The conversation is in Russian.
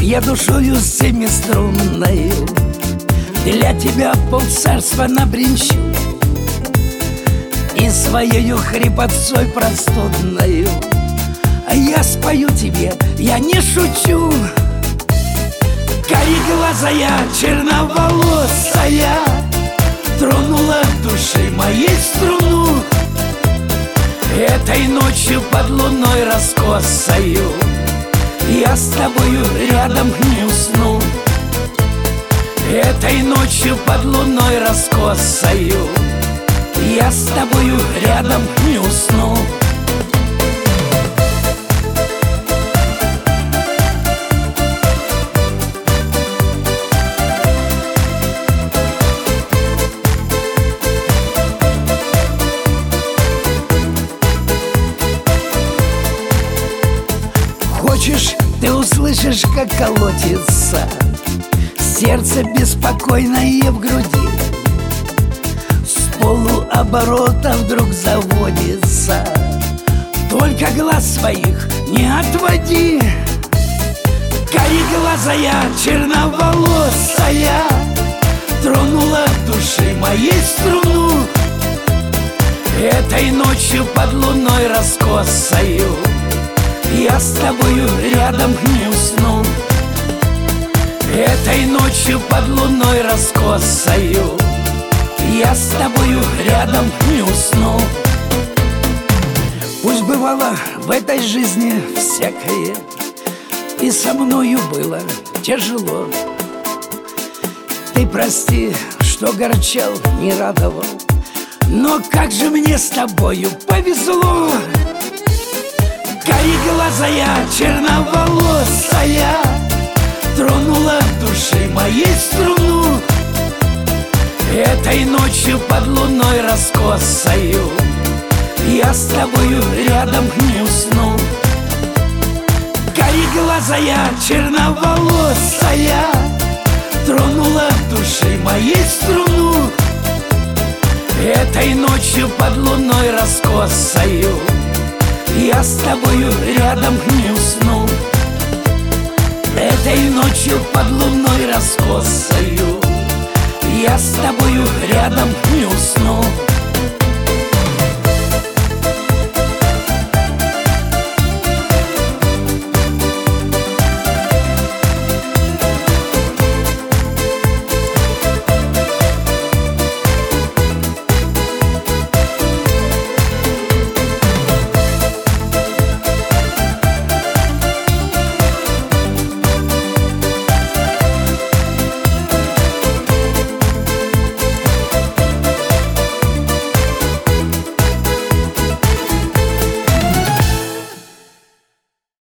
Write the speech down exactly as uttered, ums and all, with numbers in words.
Я душою семиструнною для тебя полцарства набринчу, и своею хрипотцой простудною я спою тебе, я не шучу. Кареглазая, черноволосая тронула души моей струну. Этой ночью под луной раскосою я с тобою рядом не усну. Этой ночью под луной раскосою я с тобою рядом не усну. Хочешь, ты услышишь, как колотится сердце беспокойное в груди, с полуоборота вдруг заводится. Только глаз своих не отводи. Кареглазая, черноволосая тронула души моей струну. Этой ночью под луной раскосою я с тобою рядом не усну. Этой ночью под луной раскосою я с тобою рядом не усну. Пусть бывало в этой жизни всякое, и со мною было тяжело. Ты прости, что горчал, не радовал, но как же мне с тобою повезло. Кареглазая, черноволосая тронула души моей струну. Этой ночью под луной раскосою я с тобою рядом не усну. Кареглазая, черноволосая тронула души моей струну. Этой ночью под луной раскосою я с тобою рядом не усну. Этой ночью под луной раскосою я с тобою рядом не усну.